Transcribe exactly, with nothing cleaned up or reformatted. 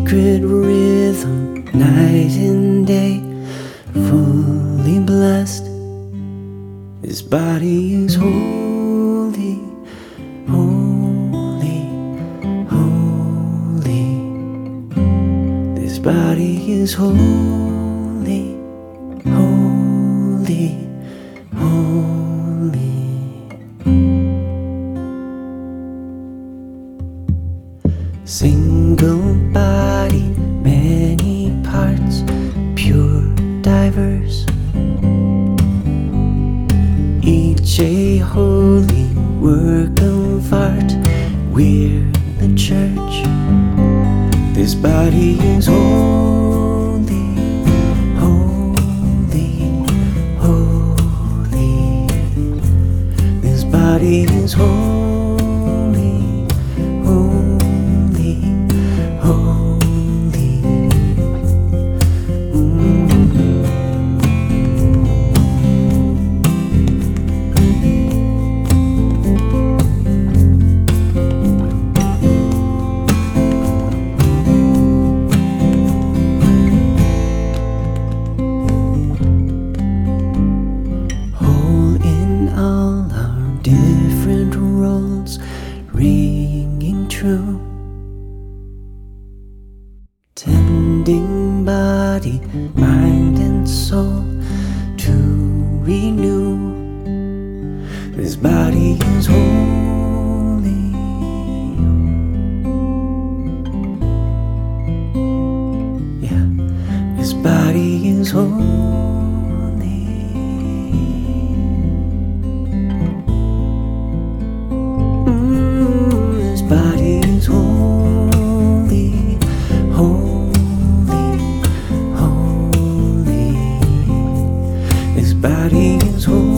sacred rhythm, night and day, fully blessed. This body is holy, holy, holy. This body is holy, holy, holy. Single body, many parts, pure, diverse. Each a holy work of art. We're the church. This body is holy, holy, holy. This body is holy, holy, holy. Mm-hmm. Different roles ringing true, tending body, mind and soul to renew. This body is holy, yeah, this body is holy. Body is holy, holy, holy. This body is holy.